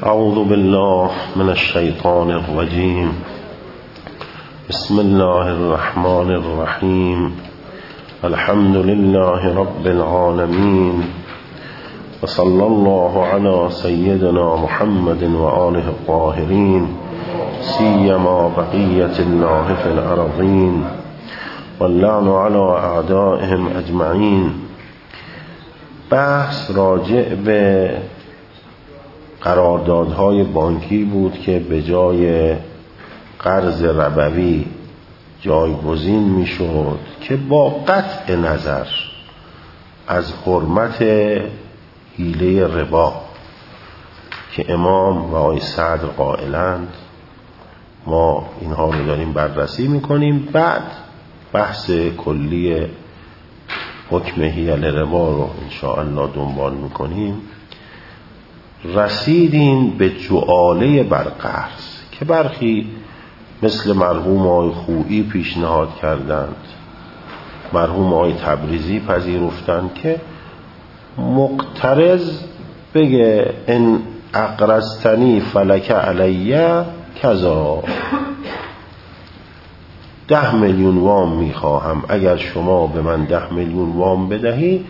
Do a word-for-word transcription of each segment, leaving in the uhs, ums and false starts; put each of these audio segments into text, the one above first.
اعوذ بالله من الشیطان الرجیم. بسم الله الرحمن الرحیم. الحمد لله رب العالمین و صلی الله علی سیدنا محمد و آله الطاهرین سیما بقیة الله فی الارضین واللعن علی اعدائهم اجمعین. بحث راجع به قراردادهای بانکی بود که به جای قرض ربوی جایگزین میشد که با قطع نظر از حرمت حیله ربا که امام و آقای صدر قائلند، ما اینها رو داریم بررسی میکنیم. بعد بحث کلی حکم حیله ربا رو انشاءالله دنبال میکنیم. رسیدیم به جعاله بر قرض که برخی مثل مرحوم آقای خویی پیشنهاد کردند، مرحوم آقای تبریزی پذیرفتند که مقترض بگه ان اقرضتنی فلک علیه کذا، ده میلیون وام میخواهم، اگر شما به من ده میلیون وام بدهی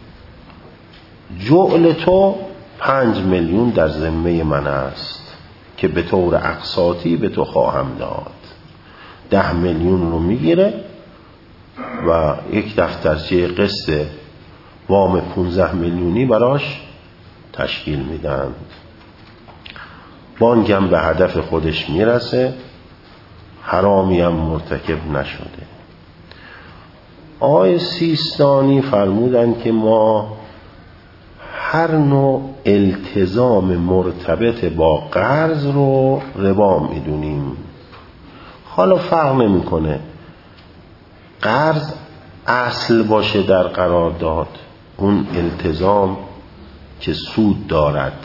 جعل تو پنج میلیون در ذمه من است که به طور اقساطی به تو خواهم داد. ده میلیون رو میگیره و یک دفترچه قسط وام پونزده میلیونی براش تشکیل میدن. بانک هم به هدف خودش میرسه، حرامی هم مرتکب نشده. آقای سیستانی فرمودن که ما هر نوع التزام مرتبط با قرض رو ربا میدونیم. حالا فرق نمیکنه قرض اصل باشه در قرارداد، اون التزام که سود دارد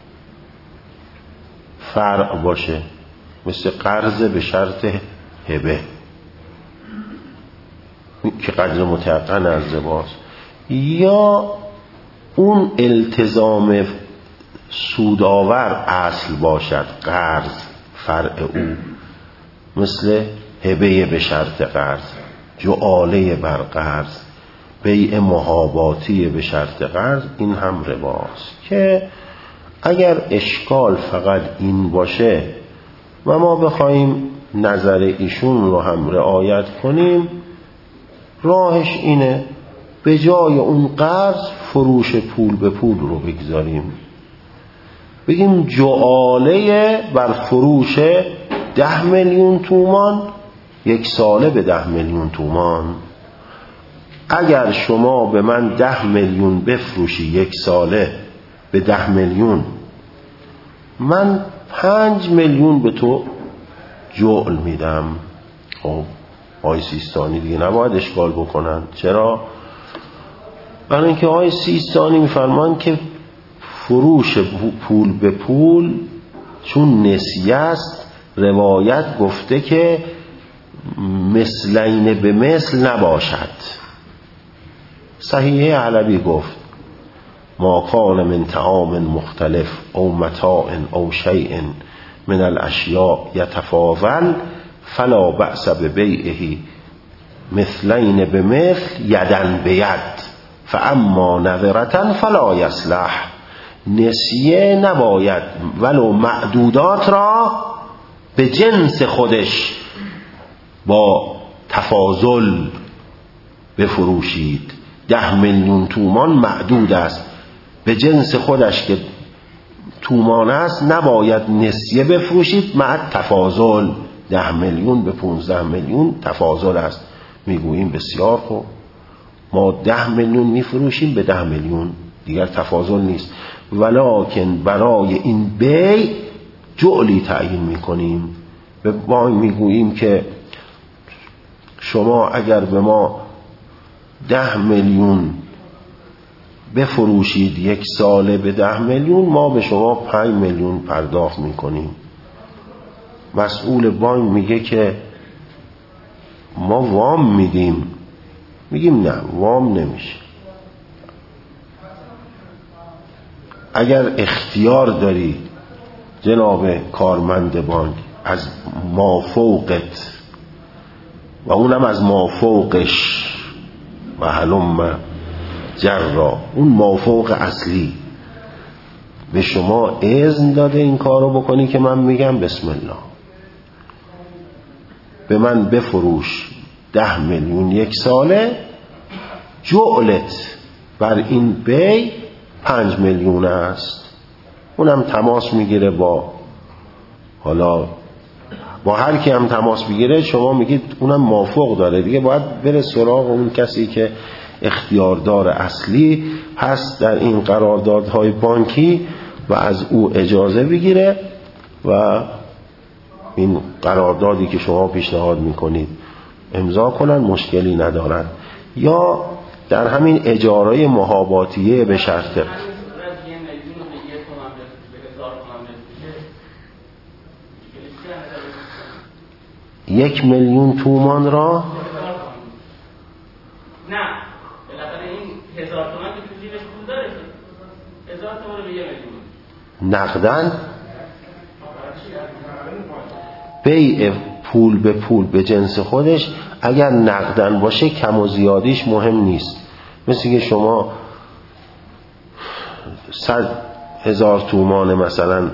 فرع باشه، مثل قرض به شرط هبه که قدر متعقن از رباست، یا اون التزام سودآور اصل باشد قرض فرع او، مثل هبه به شرط قرض، جعاله بر قرض، بیع محاباتی به شرط قرض، این هم رباست. که اگر اشکال فقط این باشه و ما بخوایم نظر ایشون رو هم رعایت کنیم، راهش اینه به جای اون قرض فروش پول به پول رو بگذاریم، بگیم جعاله بر فروش ده میلیون تومان یک ساله به ده میلیون تومان. اگر شما به من ده میلیون بفروشی یک ساله به ده میلیون، من پنج میلیون به تو جعل میدم. خب آقای سیستانی دیگه نباید اشکال بکنن. چرا؟ برای اینکه آقای سیستانی میفرمان که فروش پول به پول چون نسیه است، روایت گفته که مثلین به مثل نباشد. صحیحه علوی گفت ما کان من طعام مختلف او متاع او شیء من الاشیاء یتفاضل فلا بأس ببیعه مثلین به مثل یدن به ید فاما نظرة فلا یصلح. نسیه نباید ولو معدودات را به جنس خودش با تفاضل بفروشید. ده میلیون تومان معدود است، به جنس خودش که تومان است نباید نسیه بفروشید مع تفاضل. ده میلیون به پونزده میلیون تفاضل است. میگوییم بسیار خوب، ما ده میلیون میفروشیم به ده میلیون، دیگر تفاضل نیست، ولکن برای این بیع جعلی تعیین میکنیم. به ما میگوییم که شما اگر به ما ده میلیون بفروشید یک ساله به ده میلیون، ما به شما پنج میلیون پرداخت میکنیم. مسئول بانک میگه که ما وام میدیم، میگیم نه وام نمیشه. اگر اختیار داری جناب کارمند بانک از مافوقت و اونم از مافوقش و هلم جرا، اون مافوق اصلی به شما اذن داده این کارو بکنی که من میگم بسم الله به من بفروش ده میلیون یک ساله، جعلت بر این بی پنج میلیون است. اونم تماس میگیره با، حالا با هر کی هم تماس بگیره شما میگید اونم موافق داره دیگه، باید بره سراغ اون کسی که اختیاردار اصلی هست در این قراردادهای بانکی و از او اجازه بگیره و این قراردادی که شما پیشنهاد میکنید امضا کنن، مشکلی ندارن. یا در همین اجاره محاباتیه به شرط یک میلیون تومان را نه بالاخره این هزار تومان که تو جیبش پول داره، هزار تومان رو به یه میلیون نقدن بیع پول به پول به جنس خودش اگر نقدن باشه کم و زیادیش مهم نیست. مثل که شما صد هزار تومان مثلا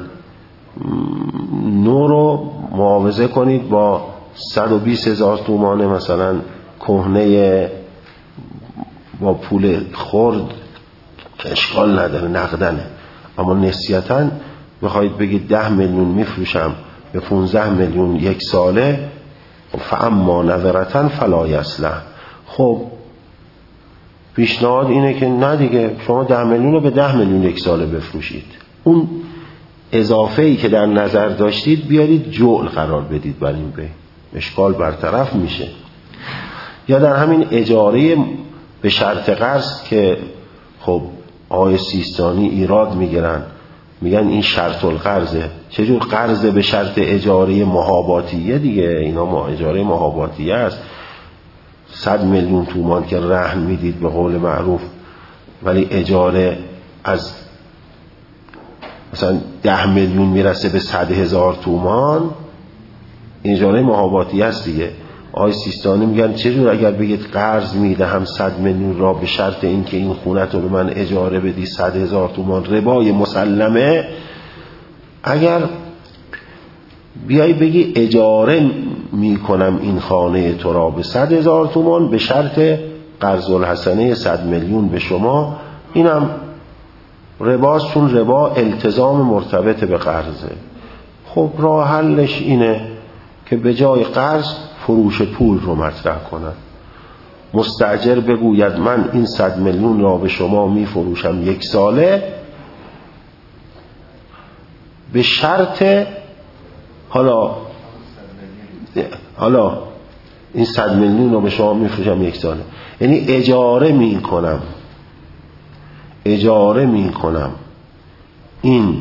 نو رو معاوضه کنید با صد و بیست هزار تومان مثلا کهنه با پول خرد، اشکال نداره نقدنه. اما نسیتاً بخواید بگید ده میلیون میفروشم به پونزده میلیون یک ساله، فاما نظرتاً فلا یصلح. خب پیشنهاد اینه که نه دیگه شما ده میلیون رو به ده میلیون یک ساله بفروشید، اون اضافه‌ای که در نظر داشتید بیارید جعل قرار بدید بر این بی، اشکال برطرف میشه. یا در همین اجاره به شرط قرض که خب آقای سیستانی ایراد میگیرن، میگن این شرط القرضه. چجور قرضه به شرط اجاره محاباتیه دیگه؟ اینا ما اجاره محاباتیه است. صد میلیون تومان که رهن میدید به قول معروف، ولی اجاره از مثلا ده میلیون میرسه به صد هزار تومان، اجاره محاباتیه است دیگه. آقای سیستانی میگن چجور اگر بگید قرض میدهم صد میلیون را به شرط اینکه این خونت رو به من اجاره بدی صد هزار تومان، ربای مسلمه. اگر بیای بگی اجاره میکنم این خانه تو را به صد هزار تومان به شرط قرض الحسنه صد میلیون به شما، اینم رباست، چون ربا التزام مرتبط به قرضه. خب راه حلش اینه که به جای قرض فروش پول رو مطرح کنن. مستاجر بگوید من این صد میلیون را به شما می فروشم یک ساله به شرط، حالا حالا این صد میلیون را به شما می فروشم یک ساله، یعنی اجاره می کنم اجاره می کنم این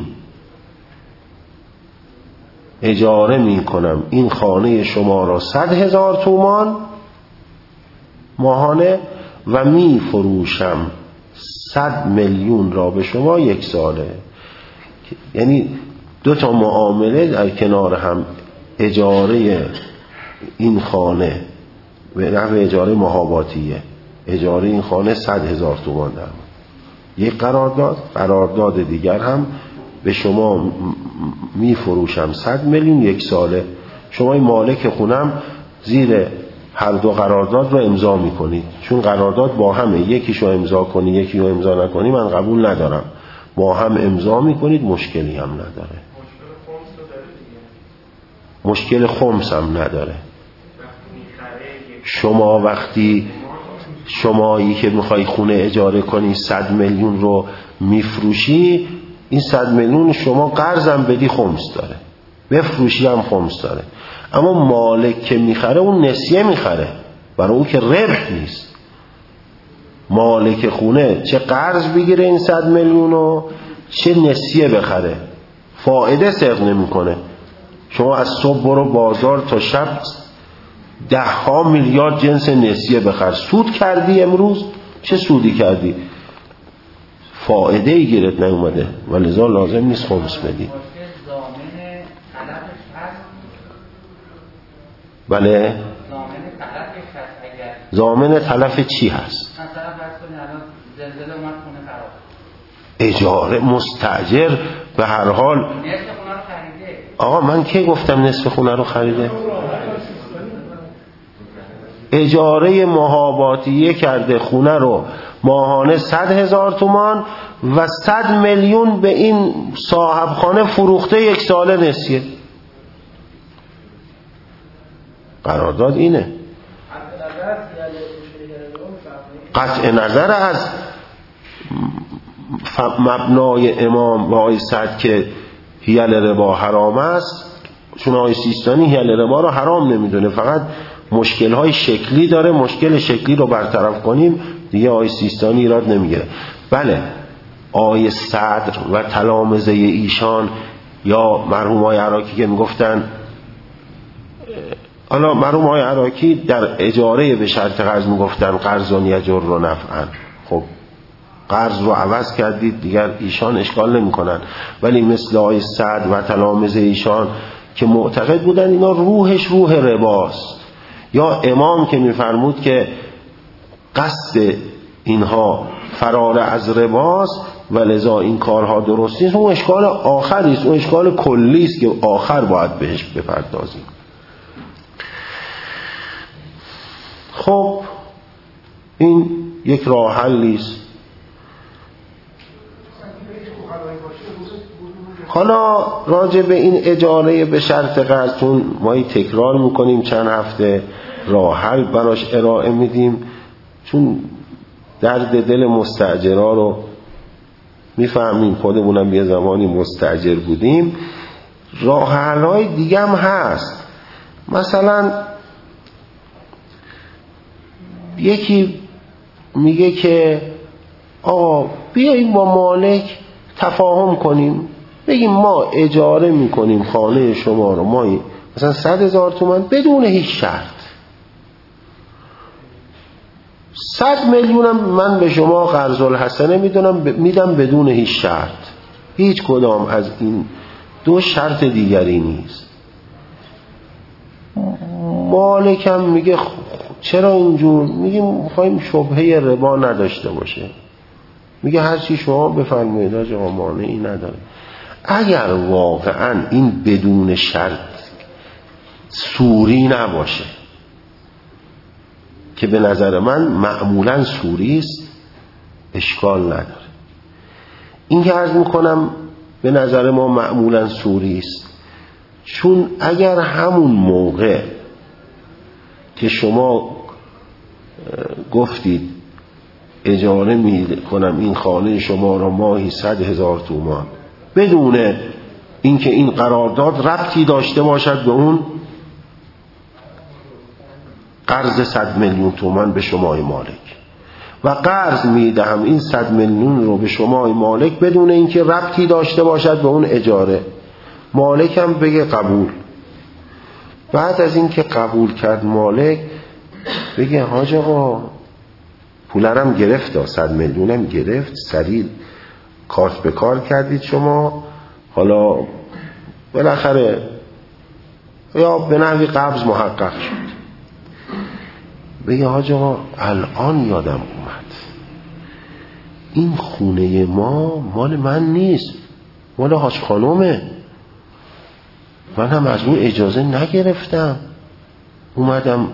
اجاره می کنم این خانه شما را صد هزار تومان ماهانه و می فروشم صد میلیون را به شما یک ساله. یعنی دو تا معامله در کنار هم، اجاره این خانه به نحو اجاره محاباتیه، اجاره این خانه صد هزار تومان در یک قرارداد، قرارداد دیگر هم به شما می فروشم صد میلیون یک ساله. شما این مالک خونم زیر هر دو قرارداد رو امضا می کنید، چون قرارداد با همه، یکیشو امضا کنی یکی رو امضا نکنی من قبول ندارم، با هم امضا می کنید، مشکلی هم نداره. مشکل خمس هم نداره. شما وقتی شمایی که میخوای خونه اجاره کنی صد میلیون رو میفروشی، این صد میلیون شما قرضم بدی خمس داره، بفروشی هم خمس داره. اما مالک که میخره اون نسیه میخره، برای اون که ربح نیست. مالک خونه چه قرض بگیره این صد میلیون رو، چه نسیه بخره، فایده صرف نمیکنه. شما از صبح برو بازار تا شب ده ها میلیارد جنس نسیه بخر، سود کردی امروز؟ چه سودی کردی؟ فایده ای گیرت نیومده، ولذا لازم نیست خمس بدی. بله. ضامن تلفش هست اگر ضامن تلف چی هست؟ مثلا فرض کنید الان زلزله اومد خونه خراب، اجاره مستاجر به هر حال. نصف خونه رو خریده. آقا من کی گفتم نصف خونه رو خریده؟ اجاره ماهاباتیه کرده، خونه رو ماهانه صد هزار تومان و صد میلیون به این صاحب خانه فروخته، یک ساله نسیه. قرارداد اینه. قطع نظر از مبنای امام و آقای سعد که حیل ربا حرام است، چون آقای سیستانی حیل ربا رو حرام نمیدونه، فقط مشکل‌های شکلی داره، مشکل شکلی رو برطرف کنیم دیگه آقای سیستانی ایراد نمیگیره. بله آقای صدر و تلامذه ایشان یا مرحوم آقای عراقی که میگفتن، حالا مرحوم آقای عراقی در اجاره به شرط قرض میگفتن قرضون یجر رو نفعن، خب قرض رو عوض کردید دیگر ایشان اشکال نمی کنن، ولی مثل آقای سعد و تلامذه ایشان که معتقد بودن اینا روحش روح رباست، یا امام که میفرمود که قصد اینها فرار از رباست و لذا این کارها درست نیست، اون اشکال آخری است، اون اشکال کلی است که آخر باید بهش بپردازیم. خب این یک راه حلی است. حالا راجع به این اجاره به شرط قرض، چون ما تکرار میکنیم چند هفته، راه حل براش ارائه میدیم، چون درد دل مستاجرها رو میفهمیم، خودمونم یه زمانی مستاجر بودیم. راه حل‌های دیگه هم هست. مثلا یکی میگه که آقا بیاییم با مالک تفاهم کنیم، بگیم ما اجاره میکنیم خانه شما رو، ما مثلا صد هزار تومان بدون هیچ شرط، صد میلیونم من به شما قرض الحسنه میدونم میدم بدون هیچ شرط، هیچ کدام از این دو شرط دیگری نیست. مالکم میگه چرا اینجور؟ میگیم میخوایم شبهه ربا نداشته باشه، میگه هر چی شما بفرمایید آقا مانعی نداره. اگر واقعا این بدون شرط سوری نباشه، که به نظر من معمولا سوری است، اشکال نداره. این که عرض میکنم به نظر ما معمولا سوری است، چون اگر همون موقع که شما گفتید اجاره میکنم این خانه شما را ماهی صد هزار تومان بدون اینکه این قرارداد ربطی داشته باشد به اون قرض صد میلیون تومان به شمای مالک، و قرض میدهم این صد میلیون رو به شمای مالک بدون اینکه ربطی داشته باشد به اون اجاره، مالکم بگه قبول. بعد از اینکه قبول کرد مالک بگه حاج آقا پولرم گرفت، صد میلیونم گرفت، سریع کارت به کار کردید شما، حالا بالاخره یا به نحوی قبض محقق شد. بگه حاج آقا الان یادم اومد این خونه ما مال من نیست، مال حاج خانومه، من هم از اون اجازه نگرفتم، اومدم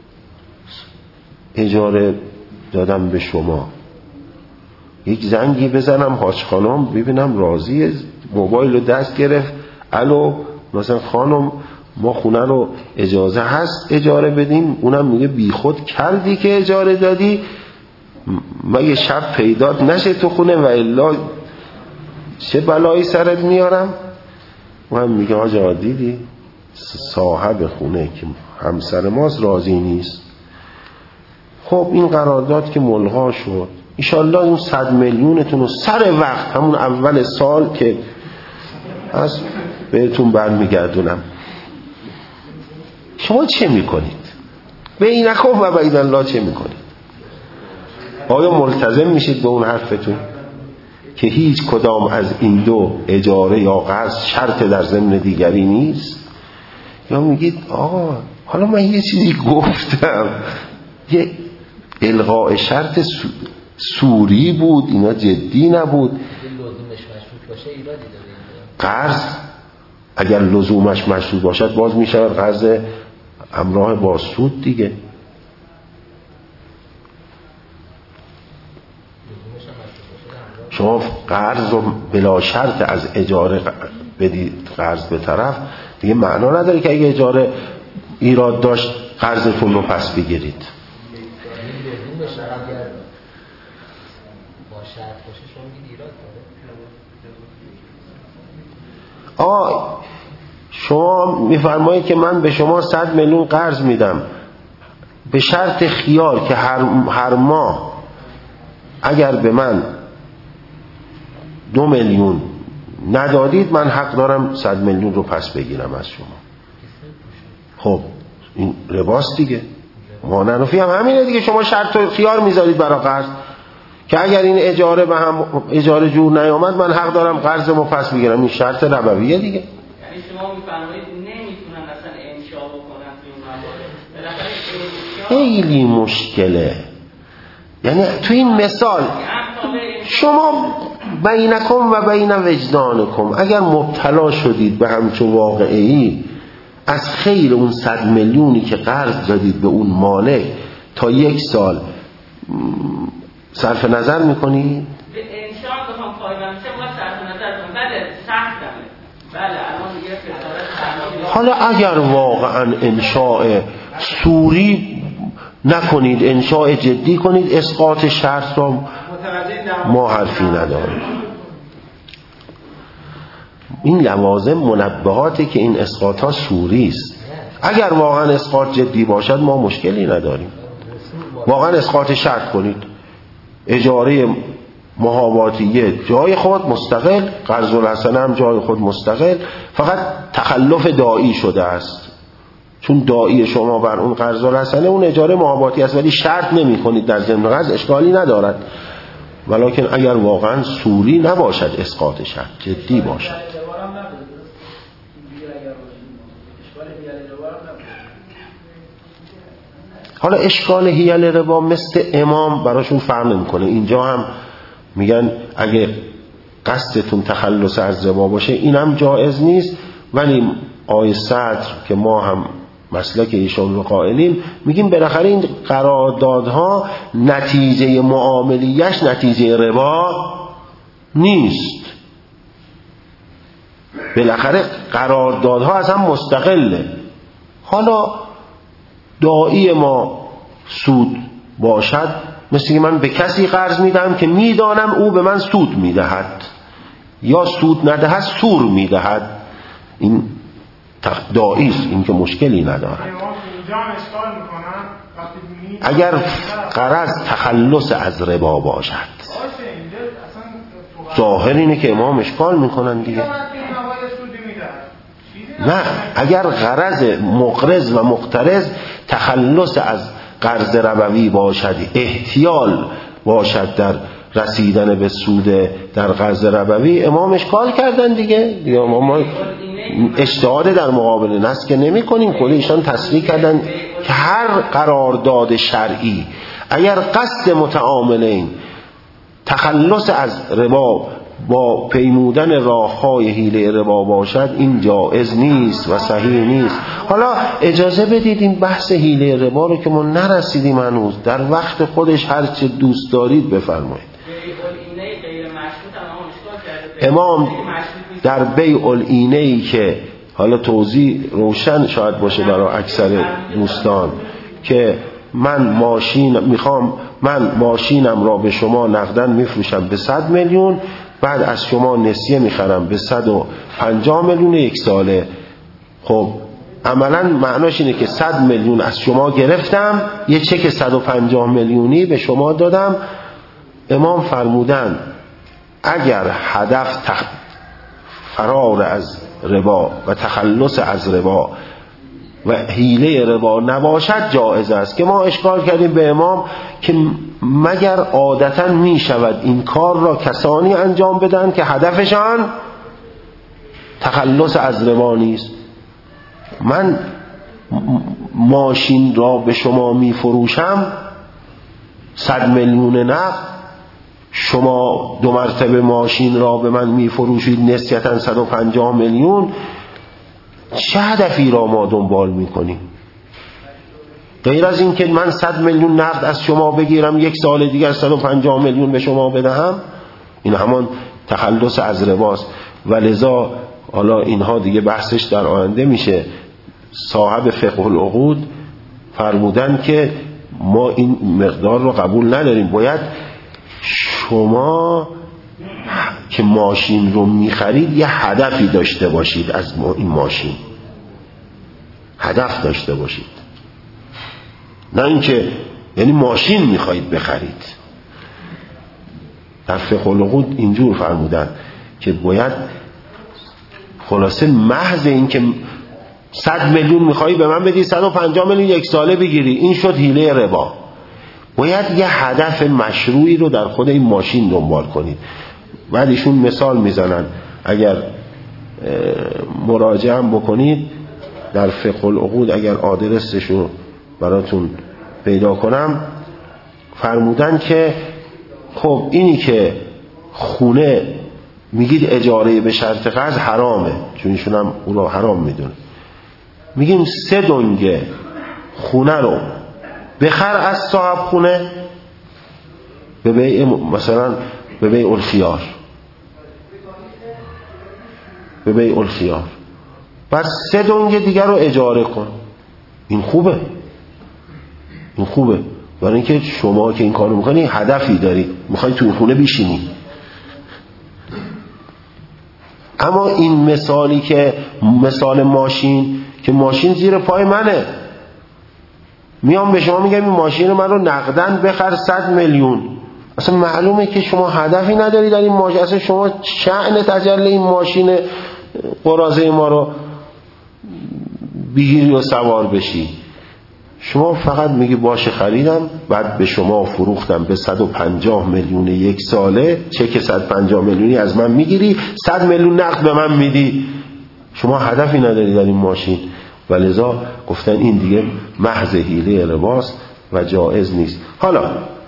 اجاره دادم به شما، یک زنگی بزنم حاج خانم ببینم راضیه، موبایل رو دست گرفت، الو مثلا خانم ما خونه رو اجازه هست اجاره بدیم، اونم میگه بی خود کردی که اجاره دادی، مگه شب پیدات نشه تو خونه و الا چه بلایی سرت میارم. من میگه آجا دیدی صاحب خونه که همسر ماست راضی نیست. خب این قرارداد که ملغا شد، ایشالله اون صد میلیونتون رو سر وقت همون اول سال که از بهتون برمیگردونم. شما چه میکنید؟ بینکم و بین الله چه میکنید؟ آیا ملتزم میشید به اون حرفتون که هیچ کدام از این دو اجاره یا قرض شرط در ضمن دیگری نیست؟ یا میگید آقا حالا من یه چیزی گفتم، یه الغاء شرط سوری بود، اینا جدی نبود. لزومش مشروط باشه ایرادی داره. قرض اگر لزومش مشروط باشد باز میشه قرض همراه با سود دیگه. شما قرض رو بلا شرط از اجاره بدید قرض به طرف، دیگه معنا نداره که اگه اجاره ایراد داشت قرضتون رو پس بگیرید. آه شما میفرمایید که من به شما صد میلیون قرض میدم به شرط خیار که هر, هر ماه اگر به من دو میلیون ندادید من حق دارم صد میلیون رو پس بگیرم از شما. خب این رباست دیگه. ماننفی هم همینه دیگه. شما شرط و خیار میذارید برای قرض که اگر این اجاره به هم اجاره جور نیامد من حق دارم قرضمو پس بگیرم. این شرط ربویه دیگه. یعنی شما میفرمایید نمیتونن اصلا انشاء بکنن تو این موارد. خیلی مشکله. یعنی تو این مثال شما بینکم و بین وجدانکم اگر مبتلا شدید به همچون واقعی از خیر اون صد میلیونی که قرض دادید به اون مالک تا یک سال صرف نظر میکنید؟ به انشاء بخوام فایدم چه باید صرف نظر کنم؟ بله سختمه. بله الان دیگه فسادت. حالا اگر واقعا انشاء سوری نکنید، انشاء جدی کنید، اسقاط شرط را ما حرفی نداریم. این لوازم منبهاته که این اسقاط ها سوری است. اگر واقعا اسقاط جدی باشد ما مشکلی نداریم. واقعا اسقاط شرط کنید، اجاره محاباتیه جای خود مستقل، قرض الحسنه هم جای خود مستقل، فقط تخلف داعی شده است. چون داعی شما بر اون قرض الحسنه اون اجاره محاباتی است ولی شرط نمی کنید در ضمن قرض، اشکالی ندارد. ولکن اگر واقعا سوری نباشد اسقاط شرط جدی باشد. حالا اشکال هیل ربا مثل امام براشون فرق نمیکنه. اینجا هم میگن اگه قصدتون تخلص از ربا باشه اینم جایز نیست، ولی آیه صدر که ما هم مسلک ایشان رو قائلیم میگیم بالاخره این قراردادها نتیجه معاملیش نتیجه ربا نیست. بالاخره قراردادها از هم مستقله. حالا داعی ما سود باشد، مثل که من به کسی قرض میدم که میدانم او به من سود میدهد یا سود ندهد سور میدهد، این داعی است، این که مشکلی نداره. اگر غرض تخلص از ربا باشد ظاهر اینه که امام اشکال میکنن دیگه. نه، اگر غرض مقرض و مقترض تخلص از قرض ربوی باشد، احتیال باشد در رسیدن به سود در قرض ربوی، امام اشکال کردن دیگه. یا ما اجتهاد در مقابل نص که نمی کنیم. خود ایشان تصریح کردن که هر قرارداد شرعی اگر قصد متعاملین تخلص از ربا با پیمودن راه‌های حیله ربا باشد این جایز نیست و صحیح نیست. حالا اجازه بدید این بحث حیله ربا رو که ما نرسیدیم هنوز، در وقت خودش هر چه دوست دارید بفرمایید. امام در بیع العینه‌ای که حالا توضیح روشن شاید باشه برای اکثر دوستان که من ماشین میخوام من ماشینم را به شما نقدن میفروشم به صد میلیون، بعد از شما نسیه میخرم به صد و پنجاه میلیون یک ساله. خب عملا معناش اینه که صد میلیون از شما گرفتم، یه چک صد و پنجاه میلیونی به شما دادم. امام فرمودن اگر هدف تخ... فرار از ربا و تخلص از ربا و حیله ربا نباشد جایز است. که ما اشکال کردیم به امام که مگر عادتا می شود این کار را کسانی انجام بدن که هدفشان تخلص از ربا نیست. من ماشین را به شما می فروشم صد میلیون نقد، شما دو مرتبه ماشین را به من می فروشید نسبتاً صد و پنجاه میلیون، چه هدفی را ما دنبال می کنیم؟ غیر از این که من صد میلیون نقد از شما بگیرم یک سال دیگر صد و پنجاه میلیون به شما بدهم، این همان تخلص از رباست. و لذا حالا اینها دیگه بحثش در آینده میشه. صاحب فقه العقود فرمودن که ما این مقدار رو قبول نداریم، باید شما که ماشین رو میخرید یه هدفی داشته باشید از این ماشین، هدف داشته باشید، نه اینکه یعنی ماشین میخواید بخرید. در فقه العقود اینجور فرمودن که باید خلاصه محض این که صد میلیون میخوایی به من بدی صد و پنجاه میلیون یک ساله بگیری، این شد حیله ربا. باید یه هدف مشروعی رو در خود این ماشین دنبال کنید. بعد ایشون مثال میزنن، اگر مراجعه هم بکنید در فقه العقود، اگر آدرسش رو براتون پیدا کنم، فرمودن که خب اینی که خونه میگید اجاره به شرط قرض حرامه، چون ایشون هم اون رو حرام میدونه، میگیم سه دنگه خونه رو بخر از صاحب خونه به بیع، مثلا به بیع الخیار، به بیع الخیار، بعد سه دنگ دیگر رو اجاره کن. این خوبه، این خوبه، برای اینکه شما که این کارو میکنی هدفی داری، میخوای تو خونه بشینی. اما این مثالی که مثال ماشین، که ماشین زیر پای منه، میام به شما میگم این ماشین من رو نقدن بخر صد میلیون، اصلا معلومه که شما هدفی نداری در این ماشین، اصلا شما شأن تجلی این ماشین قراضه ما رو بگیری و سوار بشی. شما فقط میگی باشه خریدم، بعد به شما فروختم به صد و پنجاه میلیون یک ساله، چک صد و پنجاه میلیونی از من میگیری، صد میلیون نقد به من میدی، شما هدفی نداری در این ماشین. ولذا گفتن این دیگه محض حیله رباست و جایز نیست. حالا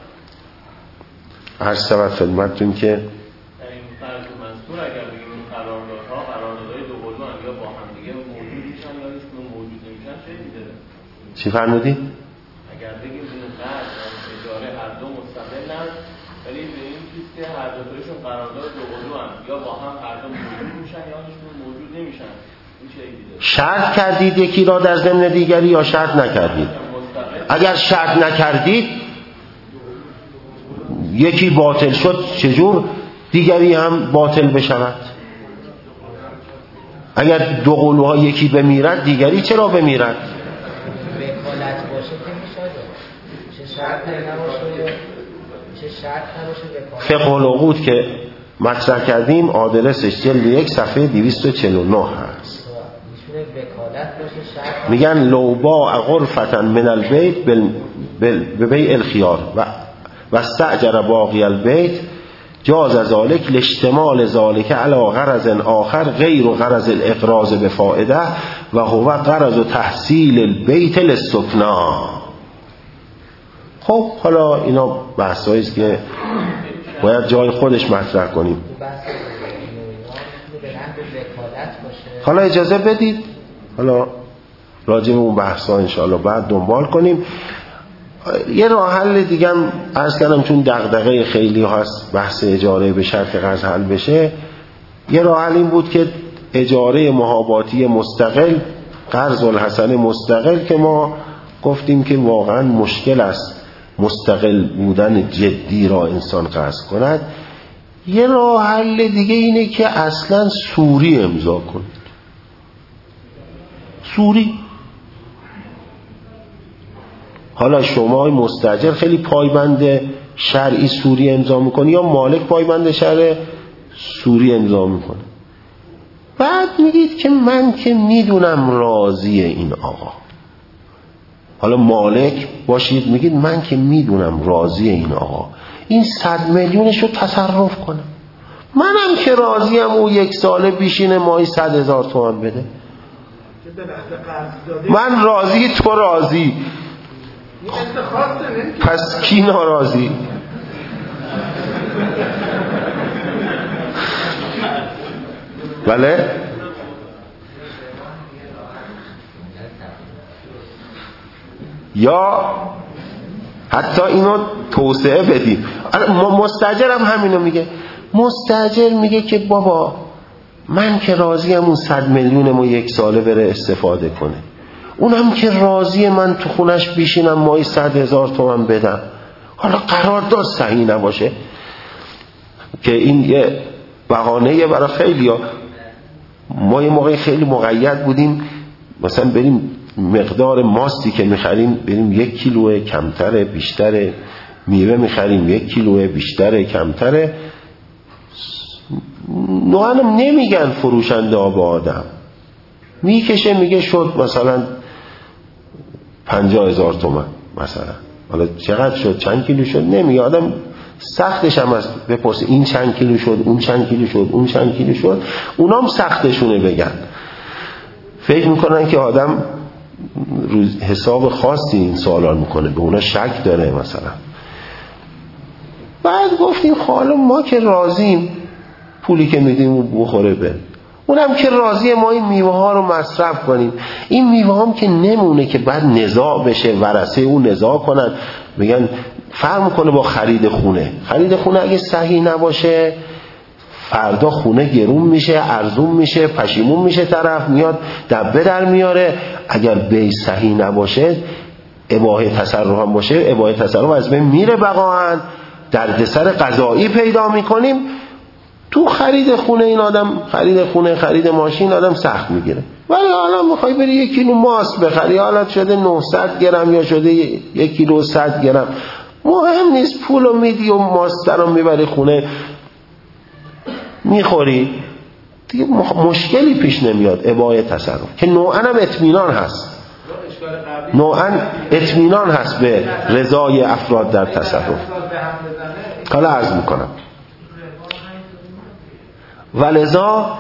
هر سبب خدمتتون که در این فرض منصور اگر بگیم این قراردادها قراردادهای دو قلو هم یا با هم دیگه موجود میشن یا هیچکدوم موجود نمیشن، چه میده؟ چی فرمودی؟ اگر بگیم این قرض اجاره هر دو مستقلن، ولی به این چیز که هر دو تایشون قرارداد دو قلو هم یا با هم هر دو موجود میشن یا هیچکدوم موجود نمیشن، این چه میده؟ شرط کردید یکی را در ضمن دیگری یا شرط نکردید؟ اگر شرط نکردید یکی باطل شد، چجور دیگری هم باطل بشود؟ اگر دو قلوها یکی بمیرد دیگری چرا بمیرد؟ وکالت باشه که میشه، چه شرط نباشه، چه شرط نباشه. فقه العقود که مطرح کردیم آدرسش جلد یک صفحه دویست و چهل و نه هست. میگن لو باع غرفة من البیت به بیع الخیار و و استأجر باقی البیت جاز ذلك لاشتمال ذلك على غرض آخر غیر غرض الاقراض بفائده و هو غرض تحصیل البیت للسکنا. خب حالا اینا بحثایی است که باید جای خودش مطرح کنیم. حالا اجازه بدید حالا راجع به اون بحثا انشاءالله بعد دنبال کنیم. یه راه حل دیگه هم عرض کردم، چون دغدغه خیلی هست بحث اجاره به شرط قرض حل بشه. یه راه حل این بود که اجاره محاباتی مستقل، قرض الحسن مستقل، که ما گفتیم که واقعا مشکل است مستقل بودن جدی را انسان قرض کند. یه راه حل دیگه اینه که اصلا سوری امضا کنید. سوری، حالا شما مستاجر خیلی پایبند شرعی سوری امضا میکنی یا مالک پایبند شرع سوری امضا میکنه، بعد میگید که من که میدونم راضی این آقا، حالا مالک باشید میگید من که میدونم راضی این آقا، این صد میلیونش رو تصرف کنم، منم که راضیم او یک ساله بیشینه ماهی صد هزار تومان بده. من راضی، تو راضی، پس کی ناراضی؟ بله؟ یا حتی اینو توسعه بدیم. مستاجر هم همینو میگه. مستاجر میگه که بابا من که راضیم اون صد میلیون ما یک ساله بره استفاده کنه، اونم که راضیه من تو خونش بیشینم مایی صد هزار تومن بدم. حالا قرارداد صحیح نباشه که این یه بهانه‌ایه برای خیلیا. ما یه موقعی خیلی مقید بودیم، مثلا بریم مقدار ماستی که میخریم بریم یک کیلوه کمتره بیشتره، میوه میخریم یک کیلوه بیشتره کمتره. نوعنم نمیگن فروشنده ها به آدم، میکشه میگه شد مثلا پنجاه هزار تومن مثلا. حالا چقدر شد چند کیلو شد نمیگه آدم، سختش هم است بپرسه این چند کیلو شد اون چند کیلو شد اون چند کیلو شد. اونام سختشونه بگن، فکر میکنن که آدم حساب خاصی این سوالا میکنه، به اونا شک داره مثلا. بعد گفتیم حالا ما که راضیم پولی که میدیم اون بخوره به اونم که راضیه ما این میوه ها رو مصرف کنیم. این میوه هم که نمونه که بعد نزاع بشه، ورثه اون نزاع کنن میگن فرق میکنه با خرید خونه. خرید خونه اگه صحیح نباشه فردا خونه گرون میشه، ارزون میشه، پشیمون میشه، طرف میاد دبه در میاره. اگر بی صحیح نباشه، اباحه تصرف هم باشه، اباحه تصرف از بین میره بقاهن، دردسر قضایی پیدا میکنیم. تو خرید خونه این آدم، خرید خونه خرید ماشین آدم سخت میگیره، ولی حالا میخوای بری یک کیلو ماست بخری، حالا شده نهصد گرم یا شده یک کیلو صد گرم، مهم نیست، پولو میدی و ماست رو میبری خونه میخوری دیگه، مشکلی پیش نمیاد. اباحه تصرف که نوعاً هم اطمینان هست، نوعاً اطمینان هست به رضای افراد در تصرف. حالا عرض میکنم ولذا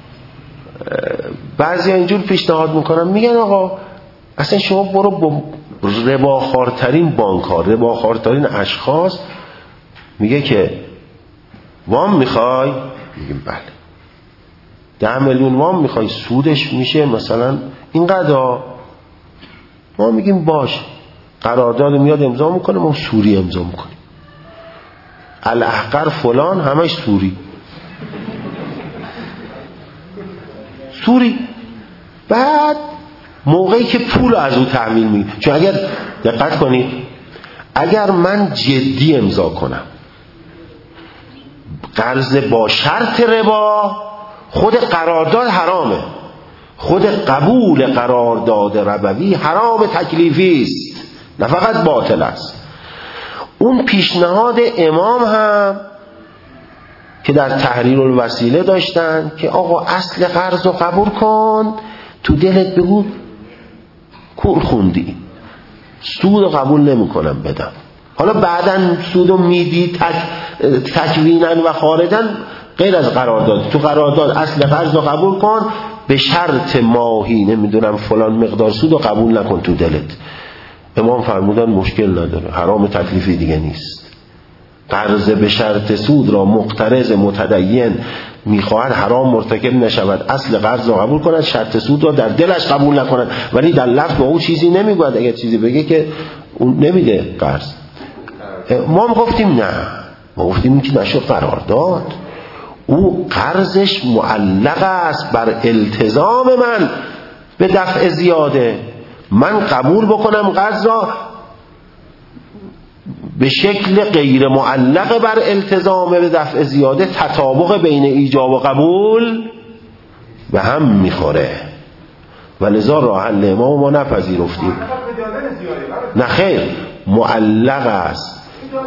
بعضی ها اینجور پیشنهاد میکنن، میگن آقا اصلا شما برو با رباخوارترین بانک ها، رباخوارترین اشخاص، میگه که وام میخوای؟ میگیم بله. ده میلیون وام میخوای، سودش میشه مثلا اینقدر. ما میگیم باش، قرارداد میاد امضا میکنه، ما سوری امضا میکنیم، الاحقر فلان همش سوری سوری. بعد موقعی که پول از او تحمیل میگیم، چون اگر دقت کنید اگر من جدی امضا کنم قرض با شرط ربا، خود قرارداد حرامه، خود قبول قرارداد ربوی حرام تکلیفی است، نه فقط باطل است. اون پیشنهاد امام هم که در تحریر الوسیله داشتن که آقا اصل قرض رو قبول کن، تو دلت بگو کول خوندی، سود رو قبول نمی کنم بدم. حالا بعدن سود رو میدی تک تکوینن و خارجن غیر از قرارداد، تو قرارداد اصل قرض رو قبول کن، به شرط ماهی نمیدونم فلان مقدار سود رو قبول نکن تو دلت. امام فرمودن مشکل نداره، حرام تکلیفی دیگه نیست. قرض به شرط سود را مقترض متدین میخواهد حرام مرتکب نشود، اصل قرض را قبول کند، شرط سود را در دلش قبول نکند. ولی در لفظ با او چیزی نمیگوید، اگر چیزی بگه که اون نمیده قرض. ما گفتیم نه، ما گفتیم که نشد قرارداد، او قرضش معلق است بر التزام من به دفع زیاده. من قبول بکنم قرض را به شکل غیر معلق بر التزام به دفع زیاده، تطابق بین ایجاب و قبول به هم میخوره، ولذا راه حل ما ما نپذیرفتیم. نه خیر، معلق است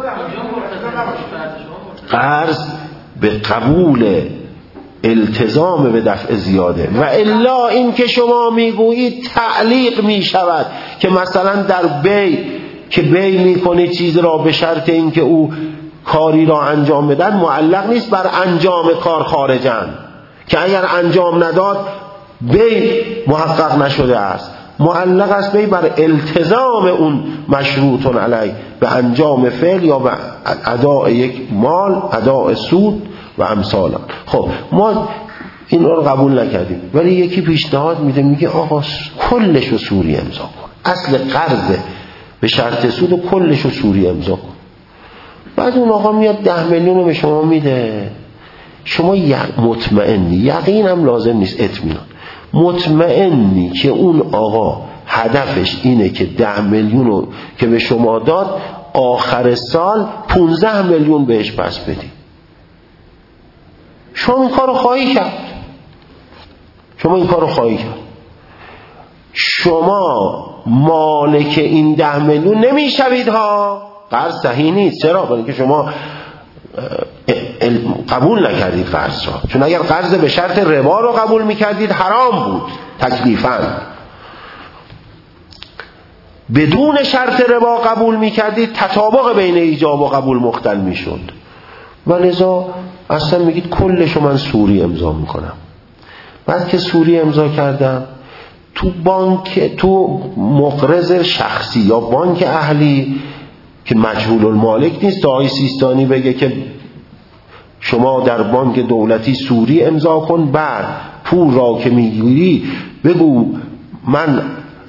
قرض به قبول التزام به دفع زیاده، و الا این که شما میگویید تعلیق میشود که مثلا در بی که بی میکنه چیز را به شرط اینکه او کاری را انجام بدن، معلق نیست بر انجام کار خارجن، که اگر انجام نداد بی محقق نشده است، معلق است بی بر التزام اون مشروطون علی به انجام فعل یا به اداء یک مال، اداء سود و امثال. خب ما این رو قبول نکردیم، ولی یکی پیشنهاد میده میگه آقا کلش رو سوری امضا کن، اصل قرض به شرط سود و کلش رو سوری امضا کن. بعد اون آقا میاد ده میلیون رو به شما میده، شما مطمئنی، یقین هم لازم نیست، اطمینان، مطمئنی که اون آقا هدفش اینه که ده میلیون رو که به شما داد آخر سال پونزده میلیون بهش پس بدی. شما این کار رو خواهی کرد، شما این کار رو خواهی کرد شما مالک این ده میلیون نمیشوید ها. قرض صحیح نیست. چرا؟ برای که شما قبول نکردید قرض را، چون اگر قرض به شرط ربا رو قبول میکردید حرام بود تکلیفاً، بدون شرط ربا قبول میکردید تطابق بین ایجاب و قبول مختل میشد. و لذا اصلا میگید کلشو من سوری امضا میکنم. بعد که سوری امضا کردم تو بانک، تو مقرض شخصی یا بانک اهلی که مجهول المالک نیست، تا آقای سیستانی بگه که شما در بانک دولتی سوری امضا کن، بعد پول را که میگیری بگو من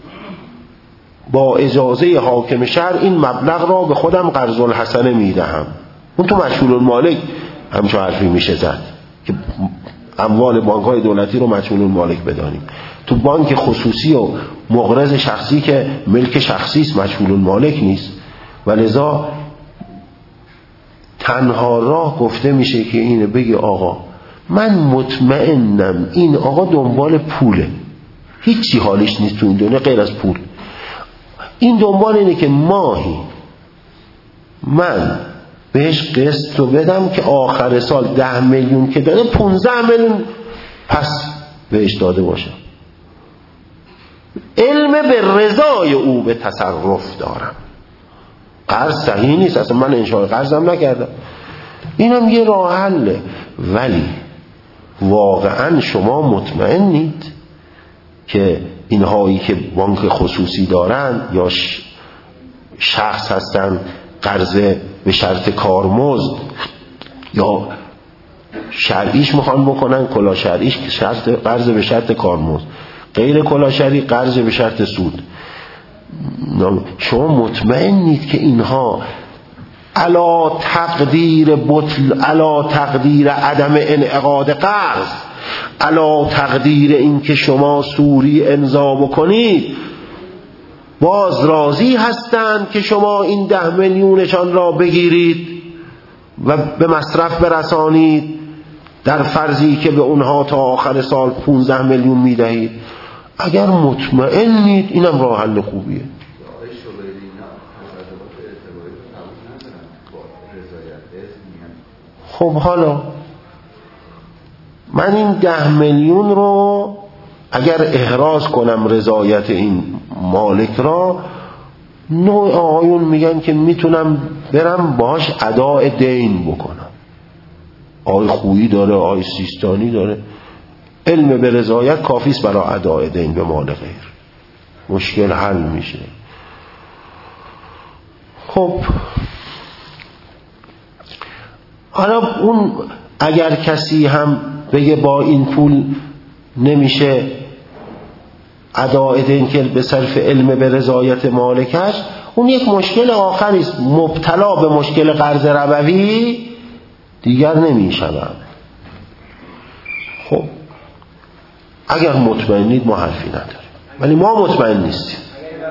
با اجازه حاکم شهر این مبلغ را به خودم قرض الحسنه میدهم. اون تو مجهول المالک همچون حرفی میشه زد که اموال بانک‌های دولتی رو مجهول المالک بدانیم. تو بانک خصوصی و مقرض شخصی که ملک شخصی است مجهول المالک نیست، و لذا تنها راه گفته میشه که اینه بگی آقا من مطمئنم این آقا دنبال پوله، هیچی حالش نیست تو این دنیا غیر از پول. این دنبال اینه که ماهی من بهش قسط رو بدم که آخر سال ده میلیون که داده پونزده میلیون پس بهش داده باشم. علم به رضای او به تصرف دارم. قرض صحیح نیست، اصلا من انشاء قرضم نکردم، اینم یه راه حله. ولی واقعا شما مطمئنید که اینهایی که بانک خصوصی دارن یا شخص هستن قرض به شرط کارمزد یا شرعیش میخوان بکنن، کلا شرعیش شرط قرض به شرط کارمزد، غیر کلا شرعی قرض به شرط سود، شما مطمئنید که اینها علا تقدیر بطل، علا تقدیر عدم انعقاد قرض، علا تقدیر این که شما سوری امضا بکنید باز راضی هستند که شما این ده میلیونشان را بگیرید و به مصرف برسانید در فرضی که به اونها تا آخر سال پونزده میلیون میدهید؟ اگر مطمئنید اینم راه حل خوبیه. خب حالا من این ده میلیون رو اگر احراز کنم رضایت این مالک را، نوع آقایون میگن که میتونم برم باش اداء دین بکنم. آقای خویی داره، آقای سیستانی داره، علم به رضایت کافیست برای اداء دین به مال غیر، مشکل حل میشه. خب حالا اون اگر کسی هم بگه با این پول نمیشه اداء دین که به صرف علم به رضایت مالکش، اون یک مشکل آخری است، مبتلا به مشکل قرض ربوی دیگر نمیشود. خب اگر مطمئنید ما حرفی نداریم، ولی ما مطمئن نیستیم.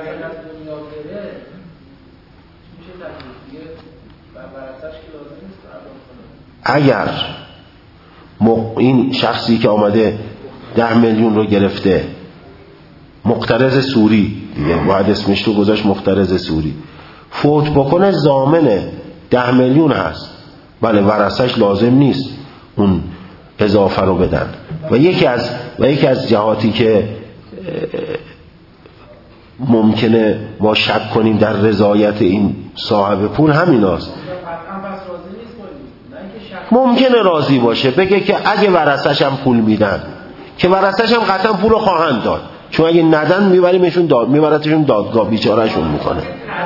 اگر این شخصی که آمده ده میلیون رو گرفته، مقترض سوری دیگه باید اسمش رو گذاشت مقترض سوری، فوت بکنه ضامن ده میلیون هست، بله ورثش لازم نیست اون اضافه رو بدن. و یکی از و یکی از جهاتی که ممکنه ما شک کنیم در رضایت این صاحب پول همین هست. ممکنه راضی باشه، بگه که اگه ورثش هم پول میدن، که ورثش هم قطعا پول رو خواهند داد، چون اگه ندن میبریمشون داد میبرتشون دادگاه، بیچارهشون میکنه.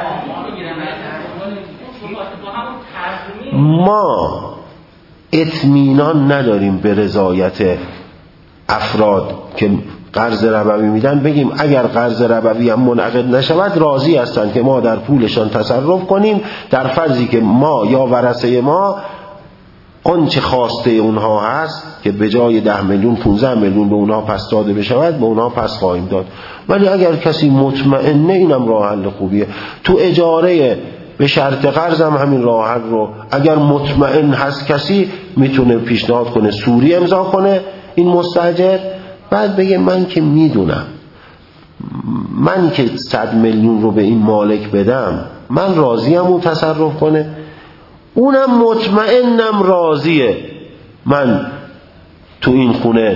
ما اطمینان نداریم به رضایت افراد که قرض ربوی میدن بگیم اگر قرض ربوی هم منعقد نشود راضی هستند که ما در پولشان تصرف کنیم، در فرضی که ما یا ورثه ما آنچه خواسته اونها هست که به جای ده میلیون پانزده میلیون به اونها پس داده بشود به اونها پس خواهیم داد. ولی اگر کسی مطمئنه اینم راه حل خوبیه. تو اجاره به شرط قرض هم همین راه حل رو اگر مطمئن هست کسی میتونه پیشنهاد کنه سوری امضا کنه این مستاجر، بعد بگه من که میدونم من که صد میلیون رو به این مالک بدم من راضیم اون تصرف کنه، اونم مطمئنم راضیه من تو این خونه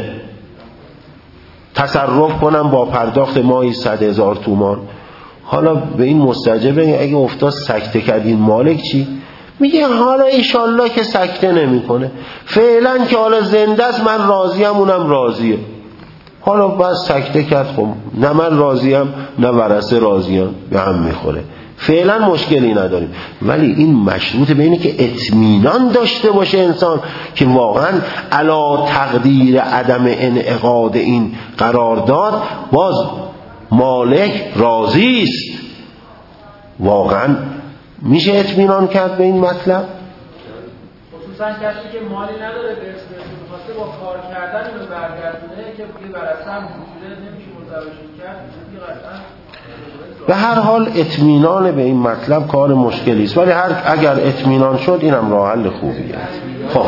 تصرف کنم با پرداخت ماهی صد هزار تومان. حالا به این مستاجر بگه اگه افتاد سکته کرد این مالک چی؟ میگه حالا ایشالله که سکته نمی کنه، فعلا که حالا زنده است من راضیم اونم راضیه. حالا بس سکته کرد خب نه من راضیم نه ورثه راضیم به هم میخوره، فعلا مشکلی نداریم. ولی این مشروط به اینه که اطمینان داشته باشه انسان که واقعا علی تقدیر عدم انعقاد این قرارداد باز مالک راضی است. واقعا میشه اطمینان کرد به این مطلب؟ خصوصا کسی که مالی نداره به اسم می‌خواسته با کار کردن اینو برگردونه که یه برسه هم وجوده نمیشه مزاحمشون کرد، دیگه قطعا به هر حال اطمینان به این مطلب کار مشکلی است، ولی هر اگر اطمینان شد اینم راه حل خوبیه. خب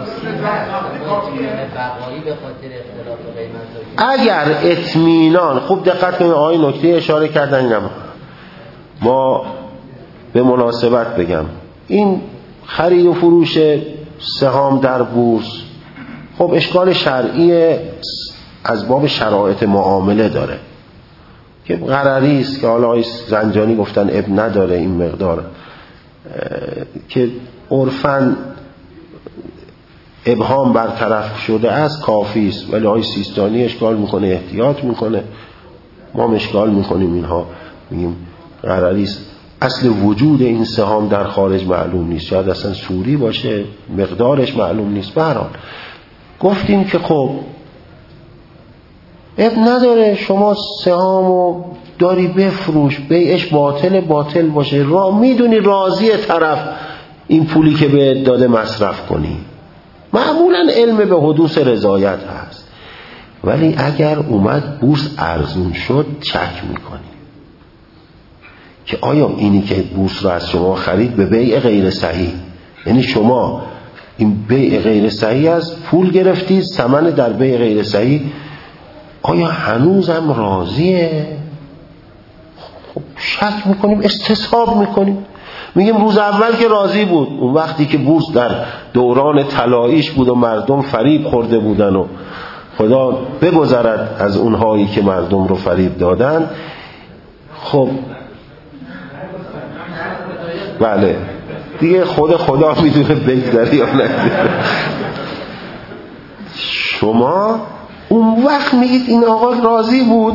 اگر اطمینان خوب دقت کنید آقای نکته اشاره کردن اینم ما به مناسبت بگم این خرید و فروش سهام در بورس خب اشکال شرعی از باب شرایط معامله داره که قراری است که حالا آقای زنجانی گفتن اب نداره این مقدار که عرفاً ابهام برطرف شده است کافی است، ولی آقای سیستانی اشکال میکنه احتیاط میکنه، ما اشکال میکنیم اینها میگیم قراری است اصل وجود این سهام در خارج معلوم نیست، شاید اصلا سوری باشه مقدارش معلوم نیست. به هر حال گفتیم که خب اب نداره شما سهامو داری بفروش بیعش باطل باطل باشه را میدونی راضی طرف این پولی که بهت داده مصرف کنی، معمولا علم به حدوث رضایت هست. ولی اگر اومد بورس ارزون شد چک میکنی که آیا اینی که بورس رو از شما خرید به بیع غیر صحیح، یعنی شما این بیع غیر صحیح است پول گرفتید ثمن در بیع غیر صحیح، آیا هنوزم راضیه؟ خب شک میکنیم استصحاب میکنیم میگیم روز اول که راضی بود، اون وقتی که بورس در دوران طلاییش بود و مردم فریب خورده بودن و خدا بگذرد از اونهایی که مردم رو فریب دادن، خب بله دیگه خود خدا میدونه بگذره یا نه. شما اون وقت میگید این آقا راضی بود،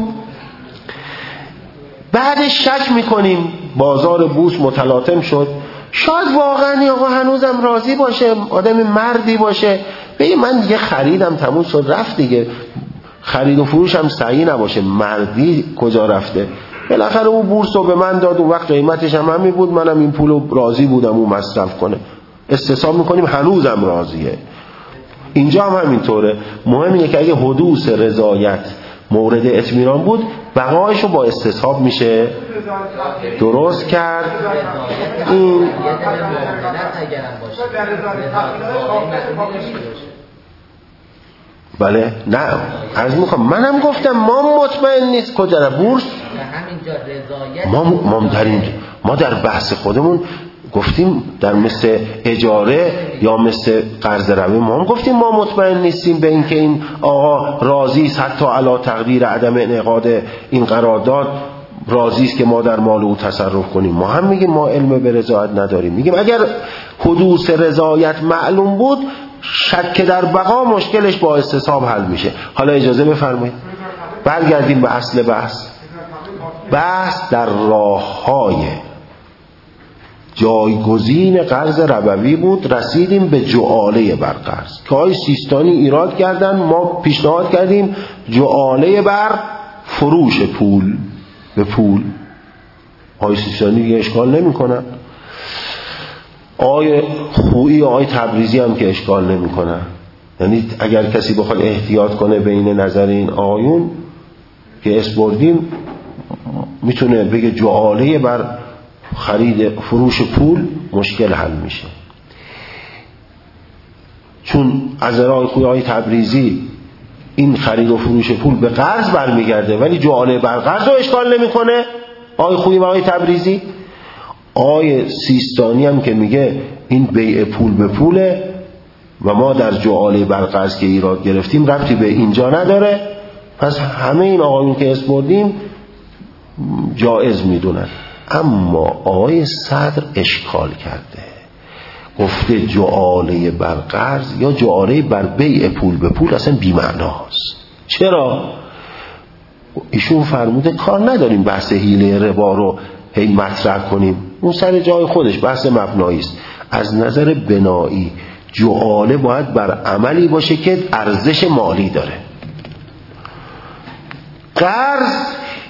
بعدش شک میکنیم بازار بورس متلاطم شد، شاید واقعا این آقا هنوزم راضی باشه، آدم مردی باشه، بگه من دیگه خریدم تموم شد رفت دیگه، خرید و فروش هم صحیح نباشه، مردی کجا رفته، بالاخره اون بورس رو به من داد اون وقت قیمتش هم همین بود، منم این پول رو راضی بودم اون مصرف کنه، استصحاب میکنیم هنوزم راضیه. اینجا هم همینطوره، مهم اینه که اگه حدوث رضایت مورد اطمینان بود بقایشو با استصحاب میشه درست کرد. این بله نه عرض میکنم منم گفتم ما مطمئن نیست کجا در بورس ما ما در این ما در بحث خودمون گفتیم در مثل اجاره یا مثل قرض روی ما هم گفتیم ما مطمئن نیستیم به اینکه این آقا راضی است حتی علی تقدیر عدم انعقاد این قرارداد راضی است که ما در مال او تصرف کنیم. ما هم میگیم ما علم به رضایت نداریم، میگیم اگر حدوث رضایت معلوم بود شک در بقا مشکلش با استصحاب حل میشه. حالا اجازه بفرمایید برگردیم به اصل بحث. بحث در راه‌های جایگزین قرض ربوی بود. رسیدیم به جعاله بر قرض که آقای سیستانی ایراد کردن، ما پیشنهاد کردیم جعاله بر فروش پول به پول. آقای سیستانی دیگه اشکال نمی کنن، آقای خویی و آقای تبریزی هم که اشکال نمی کنن. یعنی اگر کسی بخواد احتیاط کنه بین نظر این آقایون که اسپردیم، میتونه بگه جعاله بر خرید فروش پول مشکل حل میشه. چون از راه خوی آقای تبریزی این خرید و فروش پول به قرض برمیگرده، ولی جعاله بر قرض رو اشکال نمیکنه آقای خوی و آقای تبریزی. آقای سیستانی هم که میگه این بیع پول به پوله و ما در جعاله بر قرض که ایراد گرفتیم ربطی به اینجا نداره، پس همه این آقایون که اسپردیم جایز میدونن. اما آقای صدر اشکال کرده، گفته جعاله بر قرض یا جعاله بر بیع پول به پول اصلا بی‌معناست. چرا؟ ایشون فرموده کار نداریم بحث حیله ربا رو هی مطرح کنیم، اون سر جای خودش بحث مبنایی است. از نظر بنایی جعاله باید بر عملی باشه که ارزش مالی داره. قرض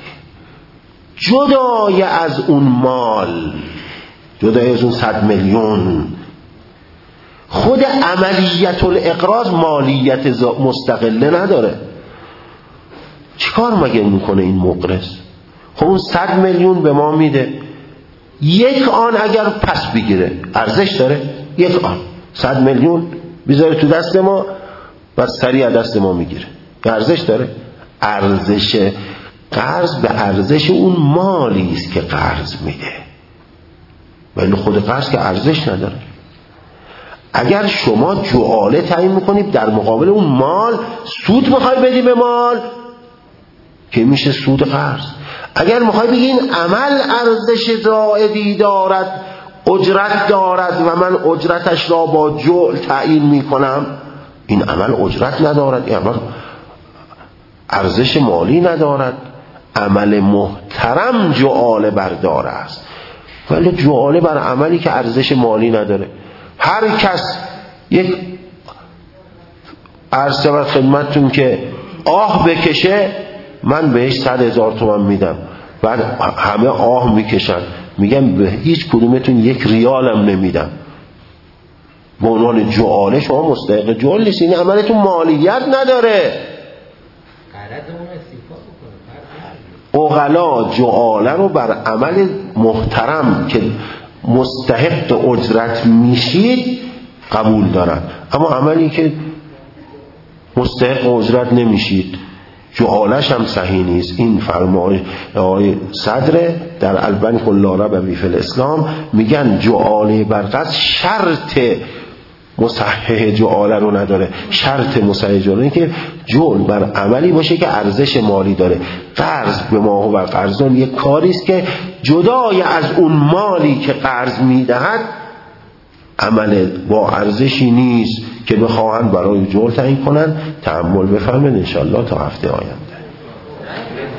جدای از اون مال، جدای از اون صد میلیون، خود عملیت الاقراض مالیت مستقله نداره. چیکار مگه میکنه این مقرض؟ خب اون صد میلیون به ما میده، یک آن اگر پس بگیره ارزش داره؟ یک آن صد میلیون بذاره تو دست ما و سریع دست ما میگیره، ارزش داره؟ ارزش قرض به ارزش اون مالی است که قرض میده، ولی خود قرض که ارزش نداره. اگر شما جعاله تعیین میکنید در مقابل اون مال، سود میخوای بدی به مال که میشه سود قرض. اگر میخوای بگی این عمل ارزش زائدی دارد، اجرت دارد و من اجرتش را با جعل تعیین میکنم، این عمل اجرت ندارد، این عمل ارزش مالی ندارد. عمل محترم جعاله بردار است، ولی جعاله بر عملی که ارزش مالی نداره. هر کس یک عرض شود خدمتتون که آه بکشه، من بهش صد هزار تومان میدم. بعد همه آه میکشن، میگم به هیچ کدومتون یک ریالم نمیدم. به عنوان جعاله شما مستحق جعل نیست، این عملتون مالیت نداره. عقلا جعاله رو بر عمل محترم که مستحق اجرت میشید قبول دارن، اما عملی که مستحق اجرت نمیشید جعالش هم صحیح نیست. این فرمایش آقای صدر در البنک لا ربوی فی الاسلام، میگن جعاله بر قرض شرط مصحح جعاله رو نداره. شرط مصحح جعاله که جعل بر عملی باشه که ارزش مالی داره. قرض به ما و قرضون یک کاری است که جدای از اون مالی که قرض میدهد عمل با ارزشی نیست که بخواهند برای جعل تعیین کنن. تأمل بفرمایید ان شاء الله تا هفته آینده.